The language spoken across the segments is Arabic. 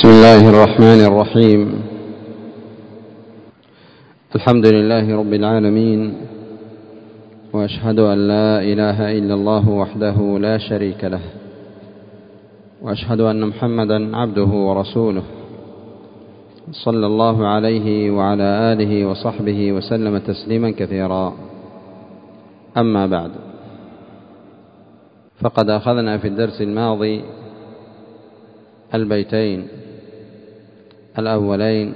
بسم الله الرحمن الرحيم. الحمد لله رب العالمين، وأشهد أن لا إله إلا الله وحده لا شريك له، وأشهد أن محمدا عبده ورسوله، صلى الله عليه وعلى آله وصحبه وسلم تسليما كثيرا. أما بعد، فقد أخذنا في الدرس الماضي البيتين الأولين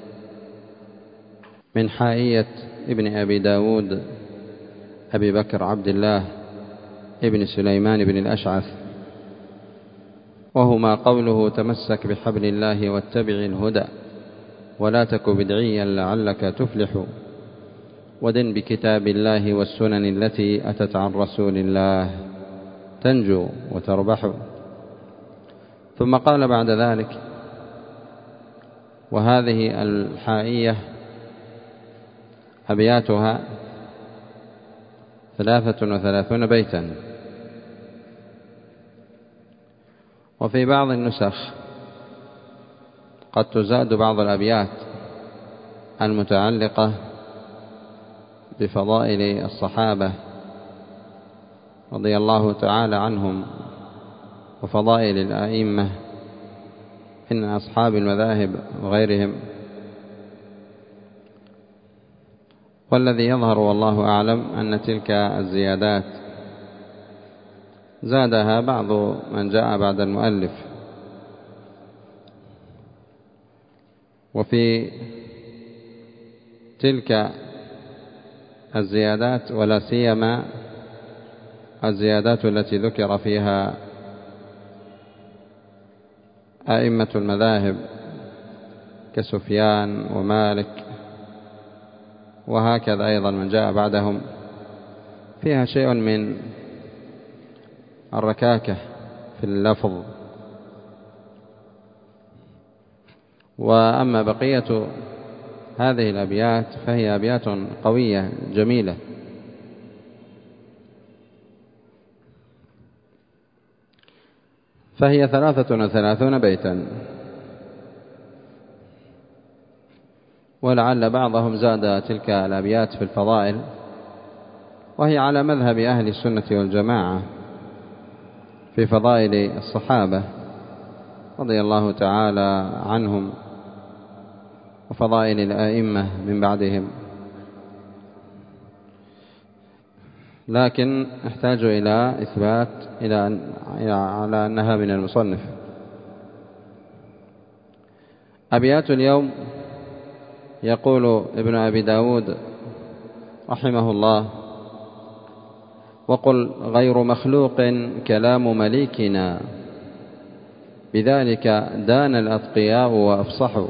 من حائية ابن أبي داود أبي بكر عبد الله ابن سليمان بن الأشعث، وهما قوله: تمسك بحبل الله واتبع الهدى ولا تك بدعيا لعلك تفلح، ودن بكتاب الله والسنن التي أتت عن رسول الله تنجو وتربح. ثم قال بعد ذلك: وهذه الحائية أبياتها 33 بيتا، وفي بعض النسخ قد تزاد بعض الأبيات المتعلقة بفضائل الصحابة رضي الله تعالى عنهم وفضائل الأئمة من أصحاب المذاهب وغيرهم. والذي يظهر والله أعلم أن تلك الزيادات زادها بعض من جاء بعد المؤلف، وفي تلك الزيادات ولا سيما الزيادات التي ذكر فيها أئمة المذاهب كسفيان ومالك، وهكذا أيضا من جاء بعدهم، فيها شيء من الركاكة في اللفظ. وأما بقية هذه الأبيات فهي أبيات قوية جميلة، فهي 33 بيتا، ولعل بعضهم زاد تلك الأبيات في الفضائل، وهي على مذهب أهل السنة والجماعة في فضائل الصحابة رضي الله تعالى عنهم وفضائل الأئمة من بعدهم، لكن احتاج إلى إثبات على أنها من المصنف. أبيات اليوم: يقول ابن أبي داود رحمه الله: وقل غير مخلوق كلام مليكنا، بذلك دان الأتقياء وأفصحوا،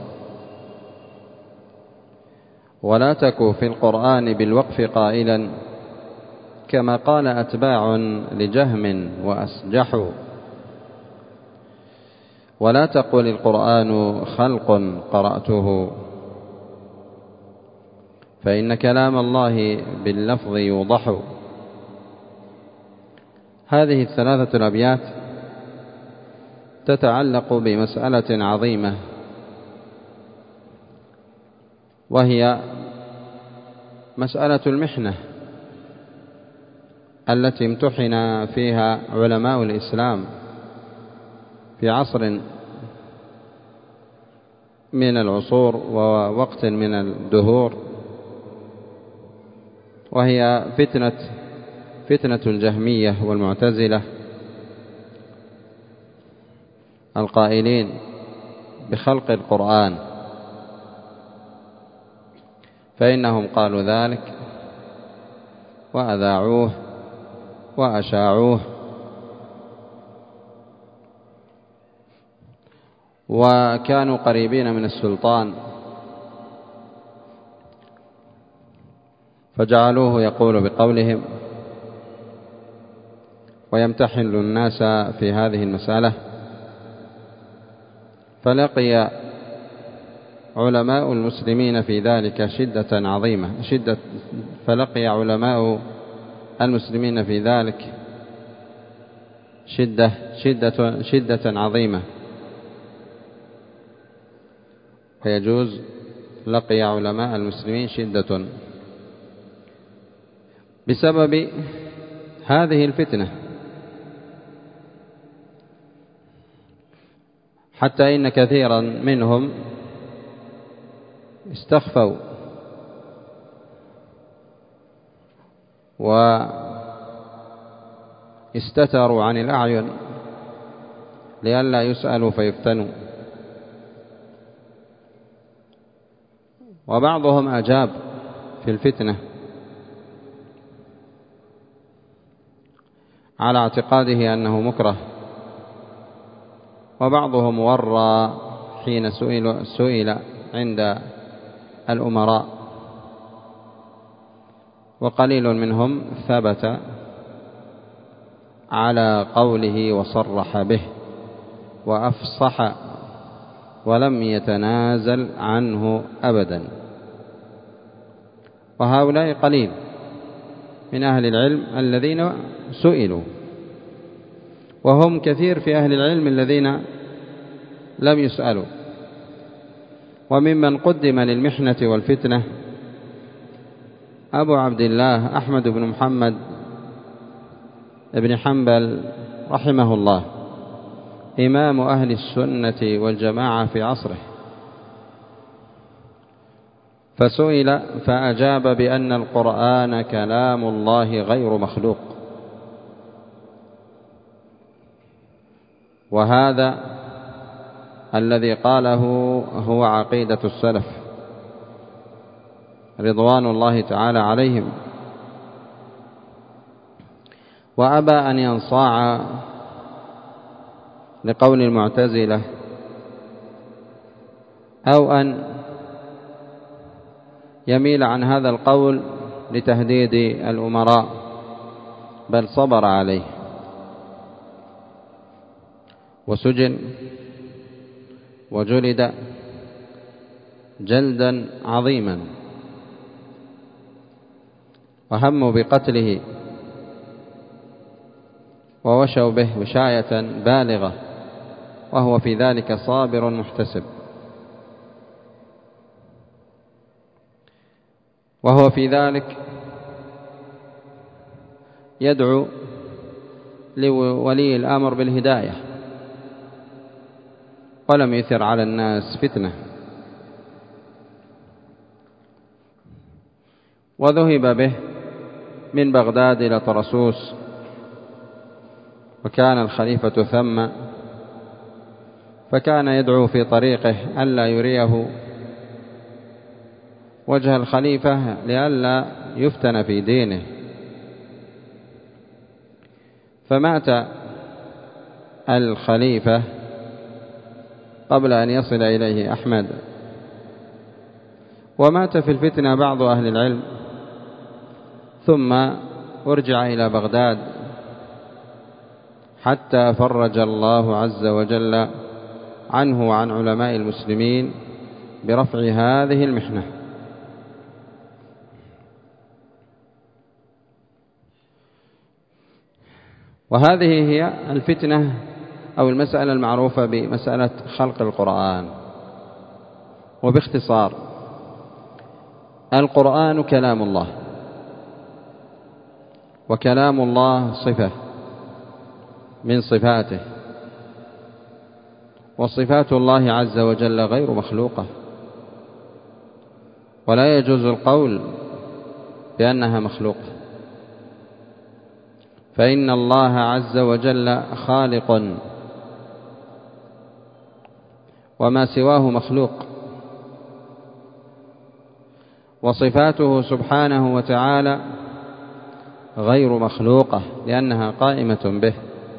ولا تك في القرآن بالوقف قائلا، كما قال أتباع لجهم وأسجحوا، ولا تقل القرآن خلق قرأته، فإن كلام الله باللفظ يوضح. هذه 3 الأبيات تتعلق بمسألة عظيمة، وهي مسألة المحنة التي امتحن فيها علماء الإسلام في عصر من العصور ووقت من الدهور، وهي فتنة الجهمية والمعتزلة القائلين بخلق القرآن، فإنهم قالوا ذلك وأذاعوه وأشاعوه، وكانوا قريبين من السلطان فجعلوه يقول بقولهم ويمتحن الناس في هذه المسألة. فلقي علماء المسلمين في ذلك شدة عظيمة، فلقي علماء المسلمين في ذلك شدة عظيمة، فيجوز لقي علماء المسلمين شدة بسبب هذه الفتنة، حتى إن كثيرا منهم استخفوا واستتروا عن الأعين لئلا يسألوا فيفتنوا، وبعضهم أجاب في الفتنة على اعتقاده أنه مكره، وبعضهم ورى حين سئل عند الأمراء، وقليل منهم ثبت على قوله وصرح به وأفصح ولم يتنازل عنه أبدا. وهؤلاء قليل من أهل العلم الذين سئلوا، وهم كثير في أهل العلم الذين لم يسألوا. وممن قدم للمحنة والفتنة أبو عبد الله أحمد بن محمد بن حنبل رحمه الله، إمام أهل السنة والجماعة في عصره، فسئل فأجاب بأن القرآن كلام الله غير مخلوق، وهذا الذي قاله هو عقيدة السلف رضوان الله تعالى عليهم، وأبى أن ينصاع لقول المعتزلة أو أن يميل عن هذا القول لتهديد الأمراء، بل صبر عليه وسجن وجلد جلدا عظيما، وهموا بقتله ووشوا به وشاية بالغة، وهو في ذلك صابر محتسب، وهو في ذلك يدعو لولي الأمر بالهداية، ولم يثر على الناس فتنة. وذهب به من بغداد إلى طرسوس، وكان الخليفة ثم، فكان يدعو في طريقه ألا يريه وجه الخليفة لئلا يفتن في دينه. فمات الخليفة قبل أن يصل إليه أحمد، ومات في الفتنة بعض أهل العلم، ثم أرجع إلى بغداد حتى فرج الله عز وجل عنه وعن علماء المسلمين برفع هذه المحنة. وهذه هي الفتنة أو المسألة المعروفة بمسألة خلق القرآن. وباختصار، القرآن كلام الله، وكلام الله صفة من صفاته، وصفات الله عز وجل غير مخلوقة، ولا يجوز القول بأنها مخلوقة، فإن الله عز وجل خالق، وما سواه مخلوق، وصفاته سبحانه وتعالى غير مخلوقة لأنها قائمة به.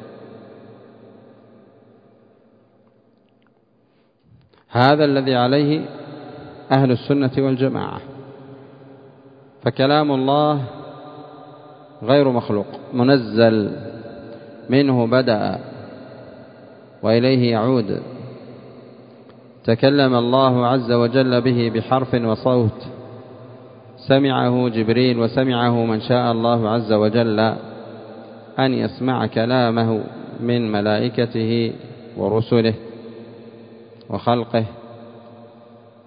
هذا الذي عليه أهل السنة والجماعة، فكلام الله غير مخلوق، منزل منه بدأ وإليه يعود. تكلم الله عز وجل به بحرف وصوت، سمعه جبريل وسمعه من شاء الله عز وجل أن يسمع كلامه من ملائكته ورسله وخلقه،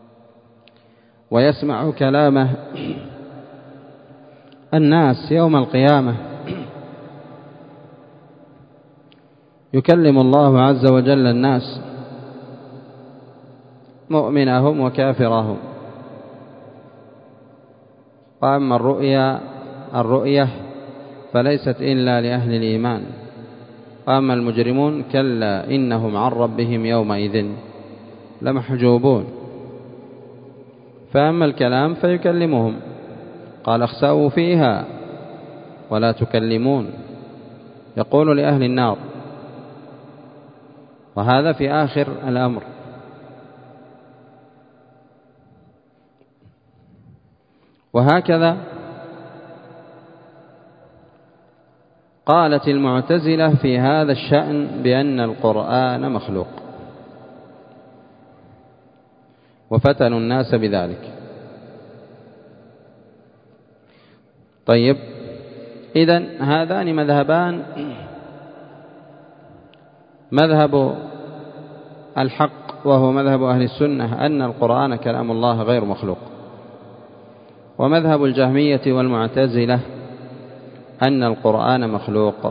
ويسمع كلامه الناس يوم القيامة، يكلم الله عز وجل الناس مؤمنهم وكافرهم. وأما الرؤية فليست إلا لأهل الإيمان، وأما المجرمون كلا إنهم عن ربهم يومئذ لمحجوبون. فأما الكلام فيكلمهم، قال اخسأوا فيها ولا تكلمون، يقول لأهل النار، وهذا في آخر الأمر. وهكذا قالت المعتزلة في هذا الشأن بأن القرآن مخلوق، وفتنوا الناس بذلك. طيب، إذن هذان مذهبان: مذهب الحق وهو مذهب أهل السنة أن القرآن كلام الله غير مخلوق، ومذهب الجهمية والمعتزلة أن القرآن مخلوق.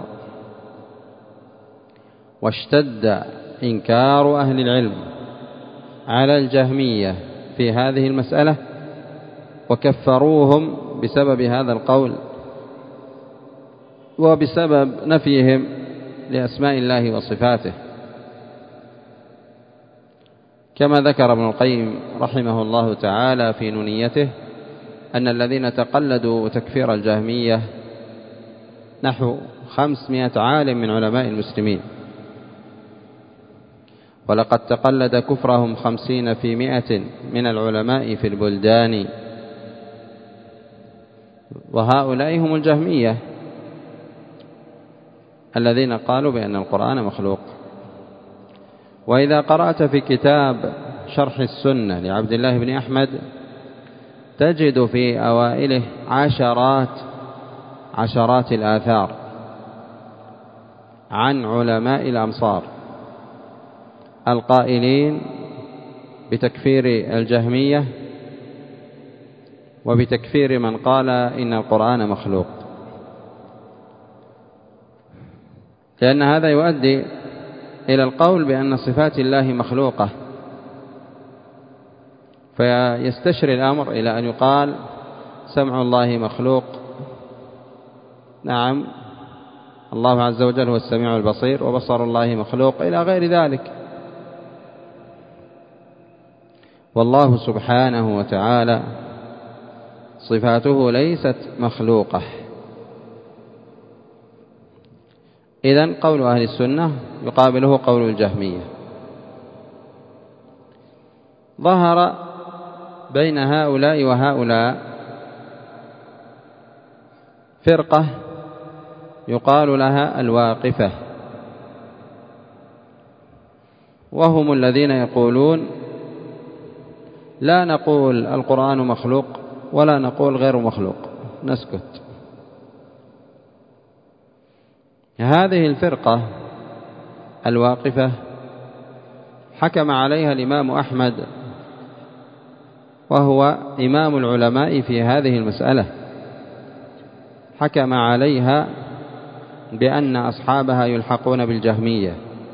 واشتد إنكار أهل العلم على الجهمية في هذه المسألة، وكفروهم بسبب هذا القول وبسبب نفيهم لأسماء الله وصفاته، كما ذكر ابن القيم رحمه الله تعالى في نونيته أن الذين تقلدوا تكفير الجهمية نحو 500 عالم من علماء المسلمين، ولقد تقلد كفرهم 50 في 100 من العلماء في البلدان، وهؤلاء هم الجهمية الذين قالوا بأن القرآن مخلوق. وإذا قرأت في كتاب شرح السنة لعبد الله بن أحمد تجد في أوائله عشرات الآثار عن علماء الأمصار القائلين بتكفير الجهمية وبتكفير من قال إن القرآن مخلوق، لأن هذا يؤدي إلى القول بأن صفات الله مخلوقة، فيستشري الأمر إلى أن يقال سمع الله مخلوق، نعم الله عز وجل هو السميع البصير، وبصر الله مخلوق، إلى غير ذلك. والله سبحانه وتعالى صفاته ليست مخلوقة. إذن قول أهل السنة يقابله قول الجهمية. ظهر بين هؤلاء وهؤلاء فرقة يقال لها الواقفة، وهم الذين يقولون لا نقول القرآن مخلوق ولا نقول غير مخلوق، نسكت. هذه الفرقة الواقفة حكم عليها الإمام أحمد، وهو إمام العلماء في هذه المسألة، حكم عليها بأن أصحابها يلحقون بالجهمية.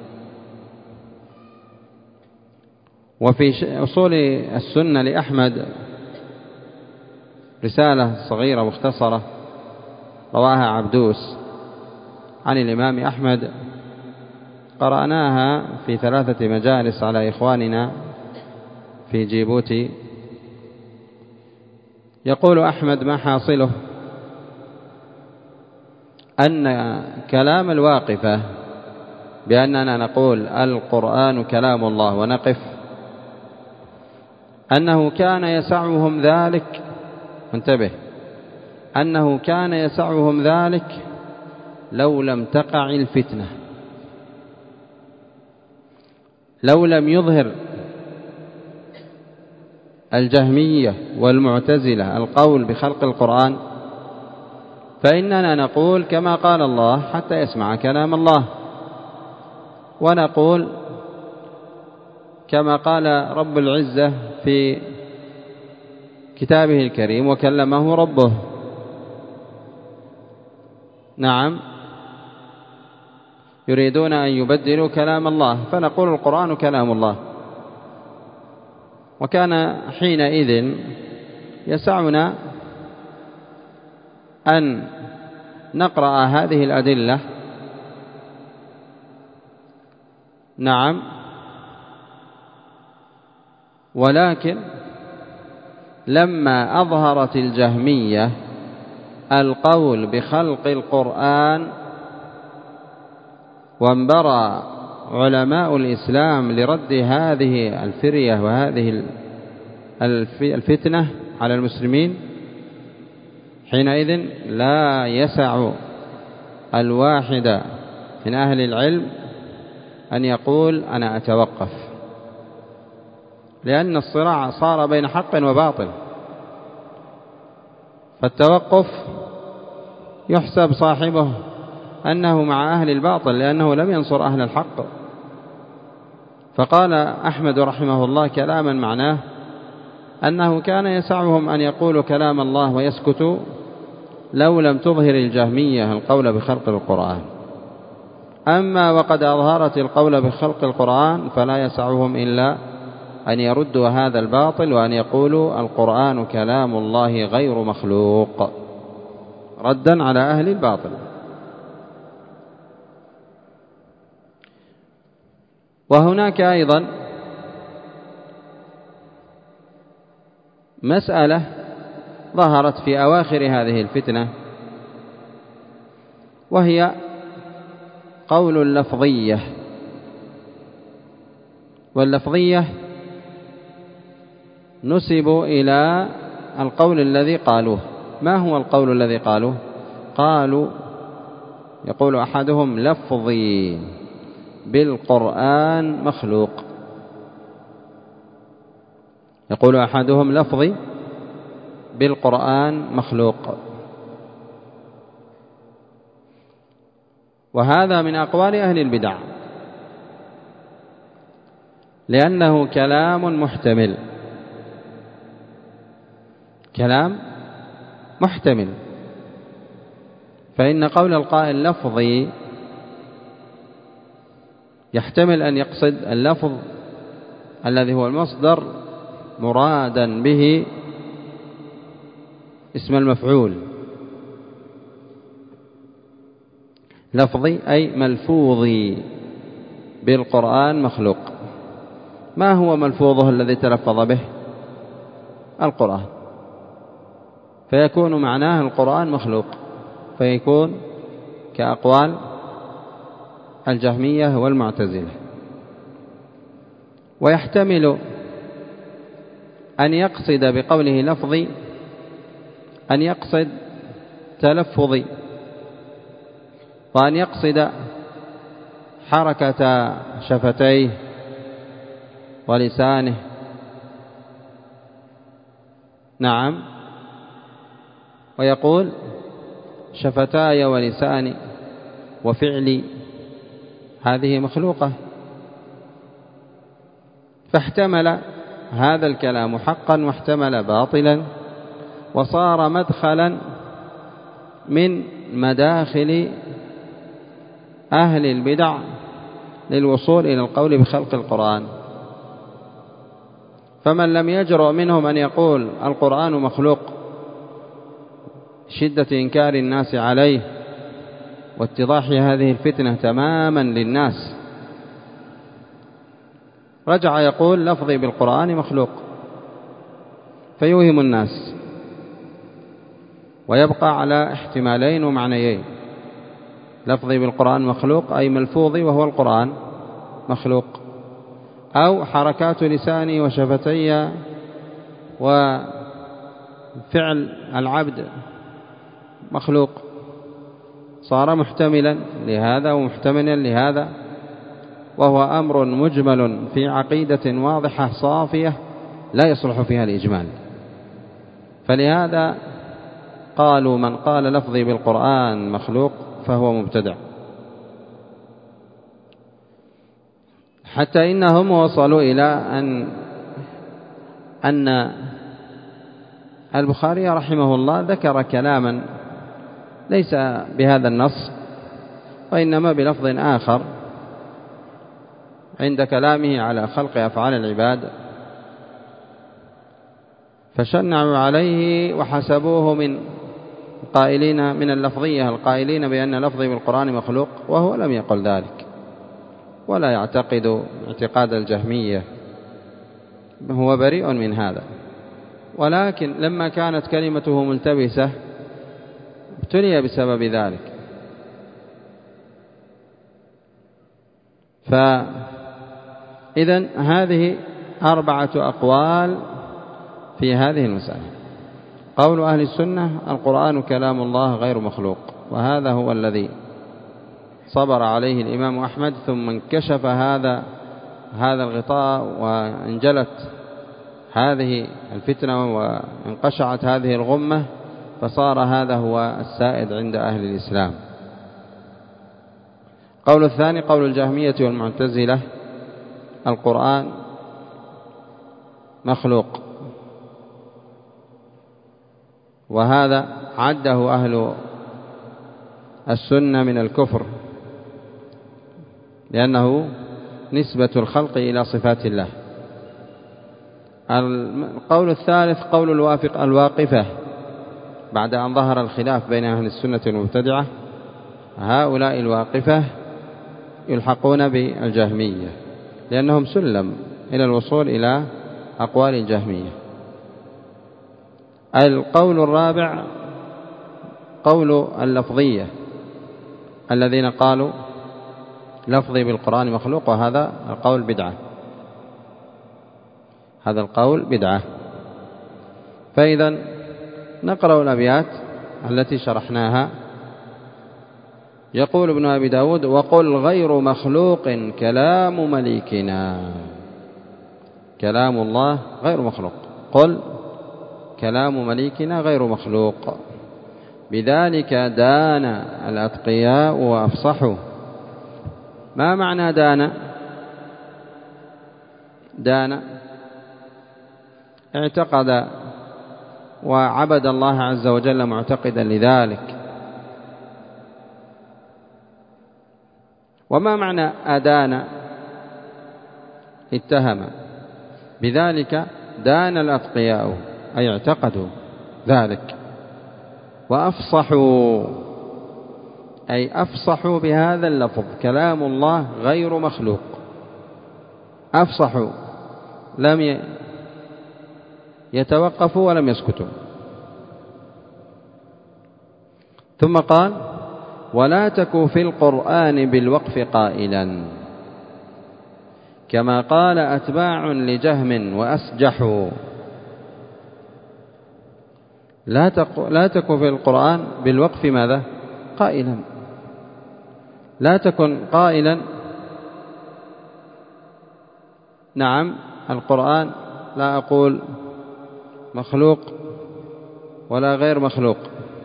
وفي أصول السنة لأحمد رسالة صغيرة مختصرة رواها عبدوس عن الإمام أحمد، قرأناها في 3 مجالس على إخواننا في جيبوتي. يقول أحمد ما حاصله أن كلام الواقفة بأننا نقول القرآن كلام الله ونقف، أنه كان يسعهم ذلك، انتبه، أنه كان يسعهم ذلك لو لم تقع الفتنة، لو لم يظهر الجهمية والمعتزلة القول بخلق القرآن، فإننا نقول كما قال الله حتى يسمع كلام الله، ونقول كما قال رب العزة في كتابه الكريم وكلمه ربه. نعم، يريدون أن يبدلوا كلام الله، فنقول القرآن كلام الله. وكان حينئذ يسعنا أن نقرأ هذه الأدلة، نعم، ولكن لما أظهرت الجهمية القول بخلق القرآن وانبرى علماء الإسلام لرد هذه الفرية وهذه الفتنة على المسلمين، حينئذ لا يسع الواحد من أهل العلم أن يقول أنا أتوقف، لأن الصراع صار بين حق وباطل، فالتوقف يحسب صاحبه أنه مع أهل الباطل لأنه لم ينصر أهل الحق. فقال أحمد رحمه الله كلاما معناه أنه كان يسعهم أن يقولوا كلام الله ويسكتوا لو لم تظهر الجهمية القول بخلق القرآن، أما وقد أظهرت القول بخلق القرآن فلا يسعهم إلا أن يردوا هذا الباطل وأن يقولوا القرآن كلام الله غير مخلوق، ردا على أهل الباطل. وهناك أيضا مسألة ظهرت في أواخر هذه الفتنة، وهي قول اللفظية. واللفظية نسبوا إلى القول الذي قالوه. ما هو القول الذي قالوه؟ قالوا، يقول أحدهم لفظي بالقرآن مخلوق، يقول أحدهم لفظي بالقرآن مخلوق. وهذا من أقوال أهل البدع، لأنه كلام محتمل، كلام محتمل. فإن قول القائل لفظي يحتمل أن يقصد اللفظ الذي هو المصدر مرادا به اسم المفعول، لفظي أي ملفوظي بالقرآن مخلوق. ما هو ملفوظه الذي تلفظ به؟ القرآن، فيكون معناه القرآن مخلوق، فيكون كأقوال الجهمية والمعتزلة. ويحتمل أن يقصد بقوله لفظي أن يقصد تلفظي، وأن يقصد حركة شفتيه ولسانه، نعم، ويقول شفتاي ولساني وفعلي هذه مخلوقة. فاحتمل هذا الكلام حقا واحتمل باطلا، وصار مدخلا من مداخل أهل البدع للوصول إلى القول بخلق القرآن. فمن لم يجرؤ منهم أن يقول القرآن مخلوق شدة إنكار الناس عليه واتضاح هذه الفتنة تماما للناس، رجع يقول لفظي بالقرآن مخلوق، فيوهم الناس، ويبقى على احتمالين ومعنيين: لفظي بالقرآن مخلوق أي ملفوظي وهو القرآن مخلوق، أو حركات لساني وشفتي وفعل العبد مخلوق. صار محتملا لهذا ومحتملا لهذا، وهو أمر مجمل في عقيدة واضحة صافية لا يصلح فيها الإجمال. فلهذا قالوا من قال لفظي بالقرآن مخلوق فهو مبتدع، حتى إنهم وصلوا إلى أن البخاري رحمه الله ذكر كلاما ليس بهذا النص وإنما بلفظ آخر عند كلامه على خلق أفعال العباد، فشنعوا عليه وحسبوه من قائلين من اللفظية القائلين بأن لفظي بالقرآن مخلوق، وهو لم يقل ذلك ولا يعتقد اعتقاد الجهمية، هو بريء من هذا. ولكن لما كانت كلمته ملتبسة ابتلي بسبب ذلك. فإذن هذه 4 أقوال في هذه المسألة. قول أهل السنة: القرآن كلام الله غير مخلوق، وهذا هو الذي صبر عليه الإمام أحمد، ثم انكشف هذا الغطاء وانجلت هذه الفتنة وانقشعت هذه الغمة، فصار هذا هو السائد عند أهل الإسلام. قول الثاني قول الجهمية والمعتزلة: القرآن مخلوق، وهذا عده أهل السنة من الكفر، لأنه نسبة الخلق إلى صفات الله. القول الثالث قول الواقفة، بعد أن ظهر الخلاف بين أهل السنة والمبتدعة، هؤلاء الواقفة يلحقون بالجهمية لأنهم سلم إلى الوصول إلى أقوال الجهمية. القول الرابع قول اللفظية الذين قالوا لفظي بالقرآن مخلوق، وهذا القول بدعة، هذا القول بدعة. فإذا نقرأ الأبيات التي شرحناها. يقول ابن أبي داود: وقل غير مخلوق كلام مليكنا. كلام الله غير مخلوق، قل كلام مليكنا غير مخلوق، بذلك دان الأتقياء وأفصحوا. ما معنى دان؟ دان اعتقد وعبد الله عز وجل معتقدا لذلك. وما معنى أدان؟ اتهم، بذلك دان الأتقياء أي اعتقدوا ذلك. وأفصحوا أي أفصحوا بهذا اللفظ: كلام الله غير مخلوق. أفصحوا، لم يتوقفوا ولم يسكتوا. ثم قال: ولا تك في القرآن بالوقف قائلا، كما قال أتباع لجهم وأسجحوا. لا تك في القرآن بالوقف ماذا؟ قائلا. لا تكن قائلا نعم القرآن لا أقول مخلوق ولا غير مخلوق،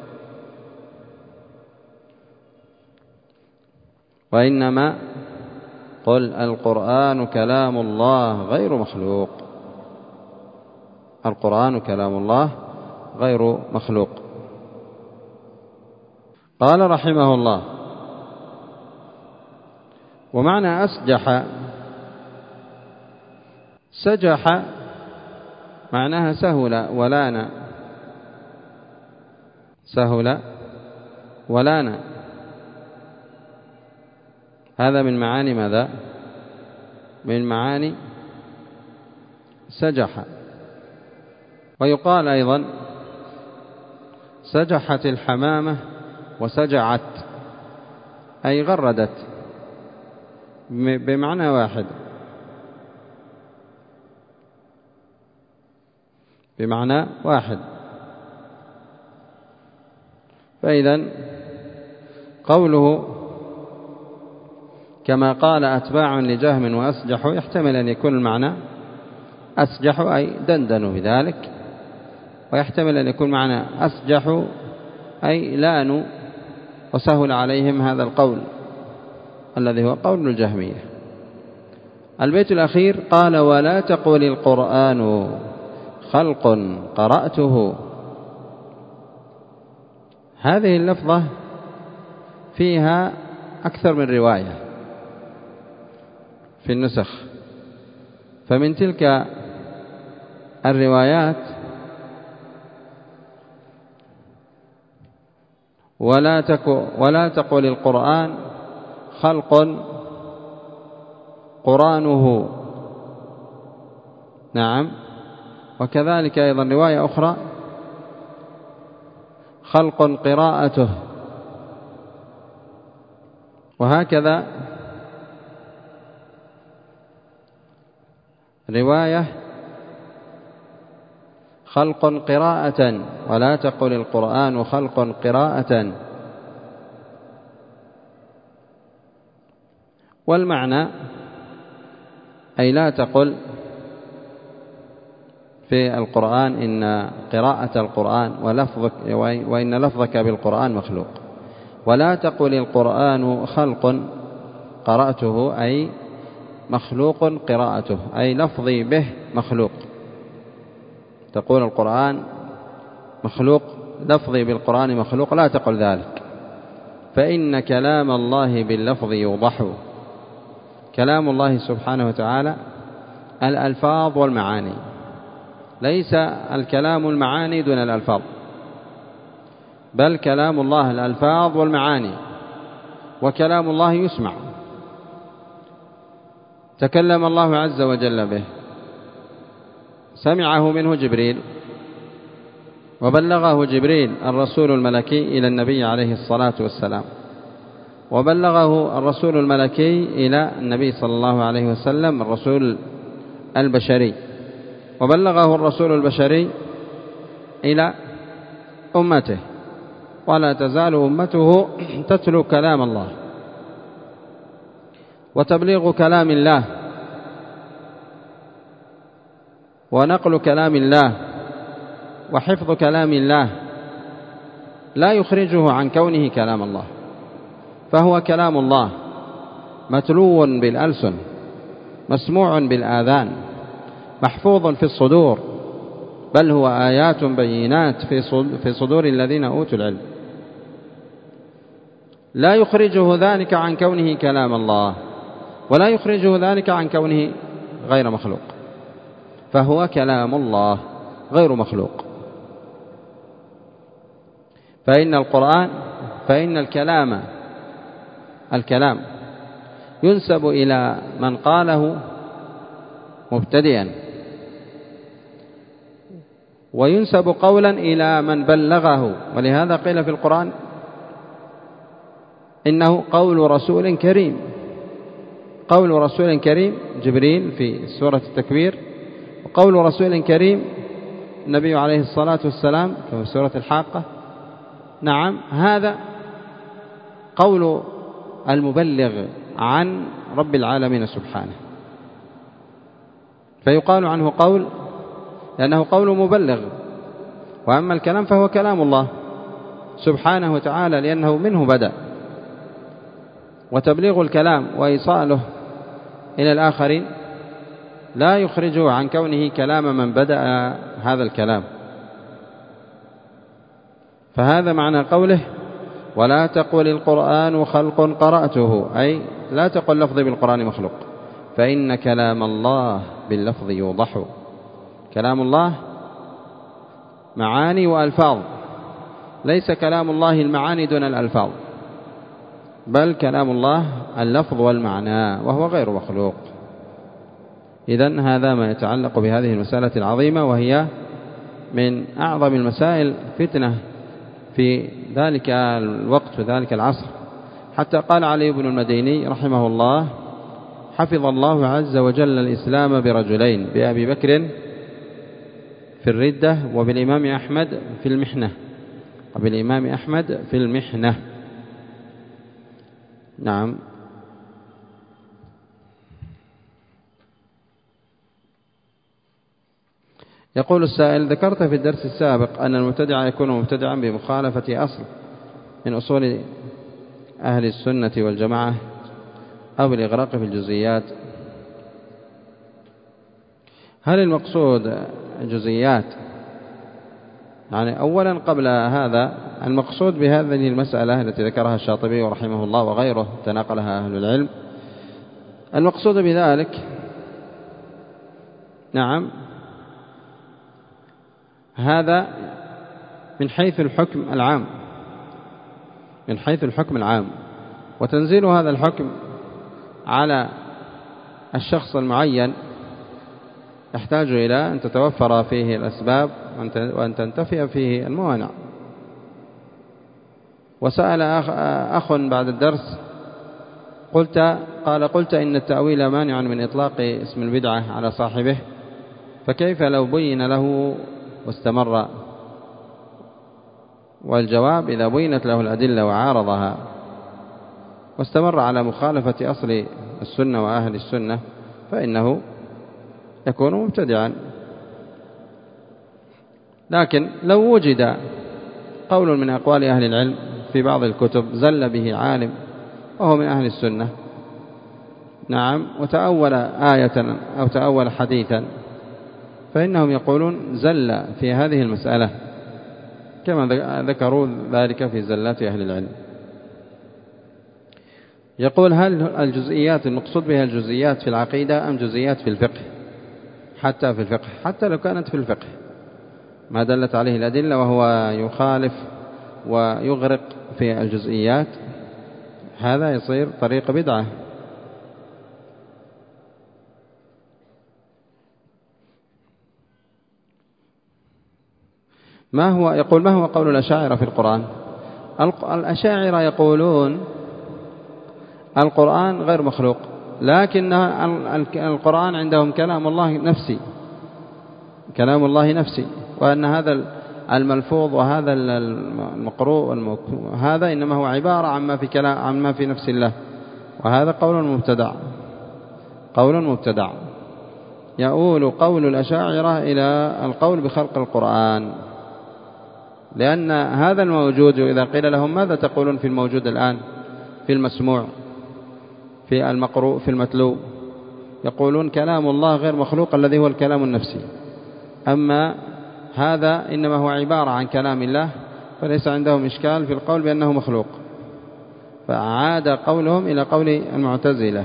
وإنما قل القرآن كلام الله غير مخلوق. القرآن كلام الله غير مخلوق. قال رحمه الله: ومعنى أسجح، سجح معناها سهل ولان، سهل ولان. هذا من معاني ماذا؟ من معاني سجح. ويقال أيضا سجحت الحمامة وسجعت أي غردت، بمعنى واحد، بمعنى واحد. فإذا قوله كما قال أتباع لجهم وأسجحوا يحتمل أن يكون المعنى أسجحوا أي دندنوا بذلك، ويحتمل أن يكون معنى أسجحوا أي لانوا وسهل عليهم هذا القول الذي هو قول الجهمية. البيت الأخير قال: ولا تقل القرآن خلق قرأته هذه اللفظة فيها أكثر من رواية في النسخ، فمن تلك الروايات ولا تقل القرآن خلق قرآنه. نعم. وكذلك أيضا رواية أخرى خلق قراءته. وهكذا رواية خلق قراءة، ولا تقل القرآن خلق قراءة. والمعنى أي لا تقل في القرآن إن قراءة القرآن وإن لفظك بالقرآن مخلوق. ولا تقل القرآن خلق قرأته أي مخلوق قراءته، أي لفظي به مخلوق. تقول القرآن مخلوق، لفظي بالقرآن مخلوق، لا تقل ذلك، فإن كلام الله باللفظ يوضح. كلام الله سبحانه وتعالى الألفاظ والمعاني، ليس الكلام المعاني دون الألفاظ، بل كلام الله الألفاظ والمعاني. وكلام الله يسمع، تكلم الله عز وجل به، سمعه منه جبريل، وبلغه جبريل الرسول الملكي إلى النبي عليه الصلاة والسلام، وبلغه الرسول الملكي إلى النبي صلى الله عليه وسلم الرسول البشري، وبلغه الرسول البشري إلى أمته، ولا تزال أمته تتلو كلام الله. وتبليغ كلام الله ونقل كلام الله وحفظ كلام الله لا يخرجه عن كونه كلام الله، فهو كلام الله متلو بالألسن، مسموع بالآذان، محفوظ في الصدور، بل هو آيات بينات في صدور الذين أوتوا العلم. لا يخرجه ذلك عن كونه كلام الله، ولا يخرجه ذلك عن كونه غير مخلوق، فهو كلام الله غير مخلوق. فإن الكلام ينسب إلى من قاله مبتدئا، وينسب قولا إلى من بلغه. ولهذا قيل في القرآن إنه قول رسول كريم. قول رسول كريم جبريل في سورة التكوير، وقول رسول كريم النبي عليه الصلاة والسلام في سورة الحاقة. نعم، هذا قول المبلغ عن رب العالمين سبحانه، فيقال عنه قول لأنه قول مبلغ. وأما الكلام فهو كلام الله سبحانه وتعالى، لأنه منه بدأ. وتبليغ الكلام وإيصاله إلى الآخرين لا يخرجه عن كونه كلام من بدأ هذا الكلام. فهذا معنى قوله ولا تقل القرآن خلق قرأته، أي لا تقل لفظي بالقرآن مخلوق، فإن كلام الله باللفظ يوضح. كلام الله معاني وألفاظ، ليس كلام الله المعاني دون الألفاظ، بل كلام الله اللفظ والمعنى، وهو غير مخلوق. إذن هذا ما يتعلق بهذه المسألة العظيمة، وهي من أعظم المسائل فتنة في ذلك الوقت وذلك العصر، حتى قال علي بن المديني رحمه الله: حفظ الله عز وجل الإسلام برجلين، بأبي بكر في الردة، وبالإمام أحمد في المحنة. نعم. يقول السائل: ذكرت في الدرس السابق أن المبتدع يكون مبتدعا بمخالفة أصل من أصول أهل السنة والجماعة أو بالإغراق في الجزئيات. هل المقصود جزئيات؟ يعني أولا قبل هذا المقصود بهذه المسألة التي ذكرها الشاطبي رحمه الله وغيره تناقلها أهل العلم، المقصود بذلك نعم هذا من حيث الحكم العام، من حيث الحكم العام، وتنزيل هذا الحكم على الشخص المعين يحتاج إلى أن تتوفر فيه الأسباب وأن تنتفي فيه الموانع. وسأل أخ بعد الدرس قلت إن التأويل مانع من إطلاق اسم البدعة على صاحبه، فكيف لو بين له واستمر؟ والجواب إذا بينت له الأدلة وعارضها واستمر على مخالفة أصل السنة وأهل السنة فإنه يكون مبتدعا. لكن لو وجد قول من أقوال أهل العلم في بعض الكتب زل به عالم وهو من أهل السنة نعم وتأول آية أو تأول حديثا، فإنهم يقولون زل في هذه المسألة كما ذكروا ذلك في زلات أهل العلم. يقول هل الجزئيات المقصود بها الجزئيات في العقيدة أم جزئيات في الفقه؟ حتى في الفقه، حتى لو كانت في الفقه ما دلت عليه الأدلة وهو يخالف ويغرق في الجزئيات هذا يصير طريق بدعة. يقول ما هو قول الأشاعرة في القرآن؟ الأشاعرة يقولون القرآن غير مخلوق، لكن القرآن عندهم كلام الله نفسي، كلام الله نفسي، وأن هذا الملفوظ وهذا المقروء هذا إنما هو عبارة عما في نفس الله، وهذا قول مبتدع يؤول قول الأشاعرة إلى القول بخلق القرآن، لأن هذا الموجود إذا قيل لهم ماذا تقولون في الموجود الآن في المسموع في المقروء في المتلو، يقولون كلام الله غير مخلوق الذي هو الكلام النفسي، أما هذا إنما هو عبارة عن كلام الله، فليس عندهم إشكال في القول بأنه مخلوق، فعاد قولهم إلى قول المعتزلة.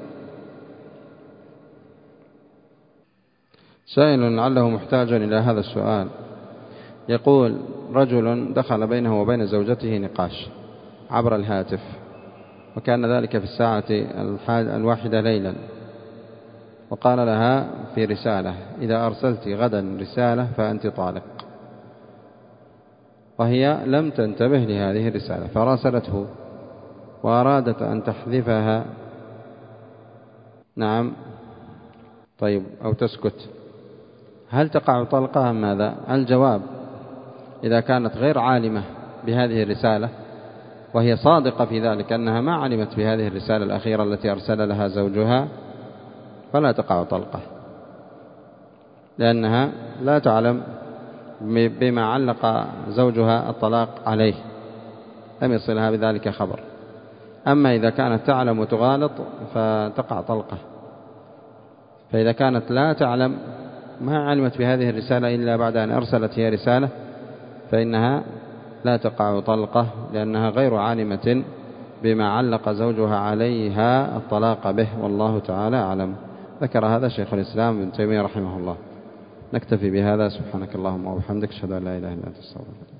سائل لعله محتاج إلى هذا السؤال، يقول رجل دخل بينه وبين زوجته نقاش عبر الهاتف، وكان ذلك في الساعة 1 ليلا، وقال لها في رسالة إذا أرسلت غدا رسالة فأنت طالق، وهي لم تنتبه لهذه الرسالة فراسلته وأرادت أن تحذفها نعم طيب أو تسكت، هل تقع طلقة أم ماذا؟ الجواب إذا كانت غير عالمة بهذه الرسالة وهي صادقة في ذلك أنها ما علمت بهذه الرسالة الأخيرة التي أرسل لها زوجها فلا تقع طلقة، لأنها لا تعلم بما علق زوجها الطلاق عليه، لم يصلها بذلك خبر. أما إذا كانت تعلم وتغالط فتقع طلقة، فإذا كانت لا تعلم ما علمت بهذه الرسالة إلا بعد أن أرسلت هي رسالة فإنها لا تقع طلقة، لأنها غير عالمة بما علق زوجها عليها الطلاق به، والله تعالى أعلم. ذكر هذا شيخ الإسلام ابن تيمية رحمه الله. نكتفي بهذا، سبحانك اللهم وبحمدك، أشهد أن لا إله إلا أنت، استغفرك.